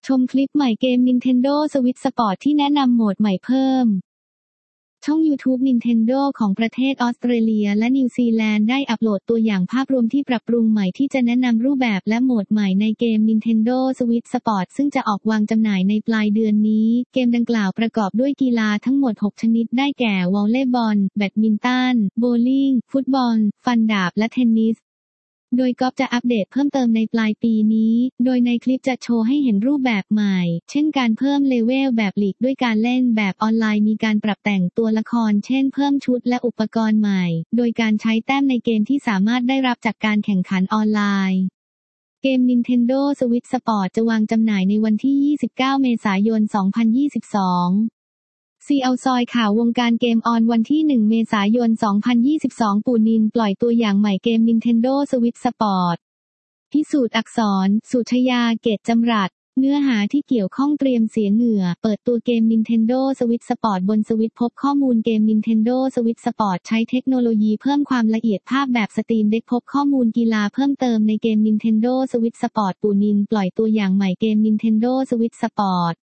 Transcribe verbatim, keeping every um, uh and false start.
ชมคลิปใหม่เกม Nintendo Switch Sport ที่แนะนำโหมดใหม่เพิ่มช่อง YouTube Nintendo ของประเทศออสเตรเลียและนิวซีแลนด์ได้อัปโหลดตัวอย่างภาพรวมที่ปรับปรุงใหม่ที่จะแนะนำรูปแบบและโหมดใหม่ในเกม Nintendo Switch Sport ซึ่งจะออกวางจำหน่ายในปลายเดือนนี้เกมดังกล่าวประกอบด้วยกีฬาทั้งหมดหกชนิดได้แก่วอลเลย์บอลแบดมินตันโบว์ลิ่งฟุตบอลฟันดาบและเทนนิสโดยก๊อฟจะอัปเดตเพิ่มเติมในปลายปีนี้โดยในคลิปจะโชว์ให้เห็นรูปแบบใหม่เช่นการเพิ่มเลเวลแบบลีกด้วยการเล่นแบบออนไลน์มีการปรับแต่งตัวละครเช่นเพิ่มชุดและอุปกรณ์ใหม่โดยการใช้แต้มในเกมที่สามารถได้รับจากการแข่งขันออนไลน์เกม Nintendo Switch Sport จะวางจำหน่ายในวันที่ยี่สิบเก้าเมษายนสองพันยี่สิบสองซีเอาซอยข่าววงการเกมออนวันที่หนึ่งเมษายนสองพันยี่สิบสองปูนินปล่อยตัวอย่างใหม่เกม Nintendo Switch Sport พิสูจน์อักษรสุชยาเกตจำรัดเนื้อหาที่เกี่ยวข้องเตรียมเสียเหงื่อเปิดตัวเกม Nintendo Switch Sport บนสวิตช์พบข้อมูลเกม Nintendo Switch Sport ใช้เทคโนโลยีเพิ่มความละเอียดภาพแบบสตรีมเด็กพบข้อมูลกีฬาเพิ่มเติมในเกม Nintendo Switch Sport ปูนินปล่อยตัวอย่างใหม่เกม Nintendo Switch Sport